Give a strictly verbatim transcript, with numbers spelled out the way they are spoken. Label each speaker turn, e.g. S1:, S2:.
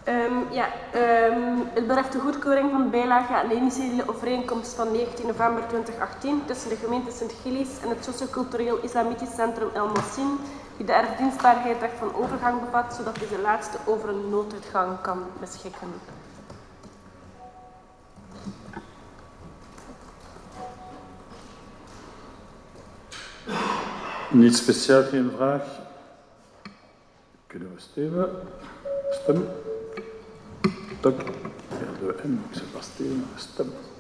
S1: Um, ja, um, het betreft de goedkeuring van bijlage aan de initiële overeenkomst van negentien november tweeduizend achttien tussen de gemeente Sint-Gilles en het Sociocultureel Islamitisch Centrum El Mossin, die de erfdienstbaarheidsrecht van overgang bevat, zodat deze laatste over een nooduitgang kan beschikken.
S2: Niet speciaal, geen vraag. Kunnen we stemmen? Stem. Tok. Ja, de M. Ik zeg pas stemmen. Stem.